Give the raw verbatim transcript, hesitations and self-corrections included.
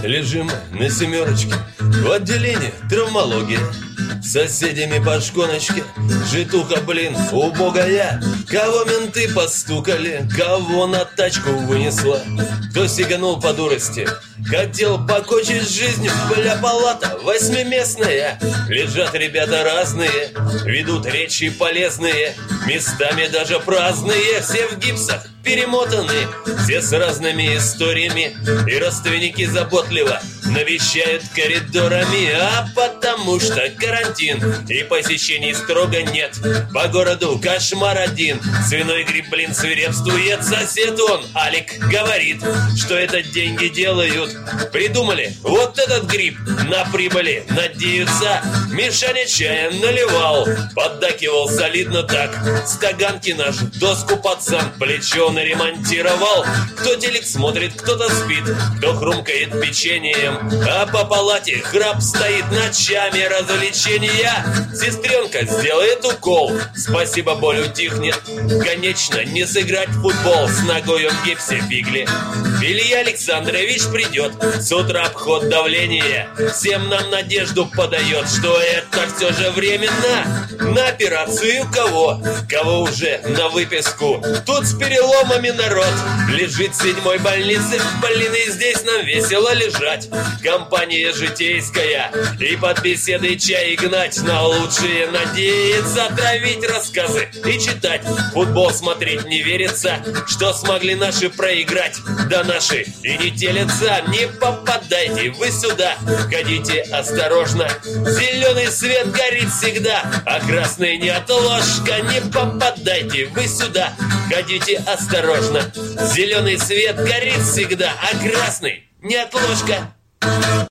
Лежим на семерочке в отделении травмологии. С соседями по шконочке житуха, блин, убогая. Кого менты постукали, кого на тачку вынесла. Кто сиганул по дурости, хотел покончить жизнь. Бля, палата восьмиместная. Лежат ребята разные, ведут речи полезные, местами даже праздные. Все в гипсах перемотаны, все с разными историями. И родственники заботливо навещают коридорами. А потому что карантин и посещений строго нет. По городу кошмар один. Свиной грипп, блин, свирепствует. Сосед он, Алик, говорит, что это деньги делают. Придумали вот этот грипп, на прибыли надеются. Мишаня чая наливал, поддакивал солидно так. Стаганки наш, доску пацан, плечо наремонтировал. Кто телек смотрит, кто-то спит, кто хрумкает печеньем. А по палате храп стоит ночами. Развлечения. Сестренка сделает укол, спасибо, боль утихнет. Конечно, не сыграть в футбол с ногой в гипсе фигли. Илья Александрович придет, с утра обход давления. Всем нам надежду подает, что это все же временно. На операцию кого? Кого уже на выписку? Тут с переломами народ лежит в седьмой больнице. Блин, и здесь нам весело лежать. Компания житейская, и под беседой чай гнать. На лучшее надеяться, травить рассказы и читать. Футбол смотреть не верится, что смогли наши проиграть. Да наши и не телятся. Не попадайте вы сюда, ходите осторожно. Зеленый свет горит всегда, а красный нет ложка. Не попадайте вы сюда, ходите осторожно. Зеленый свет горит всегда, а красный нет ложка.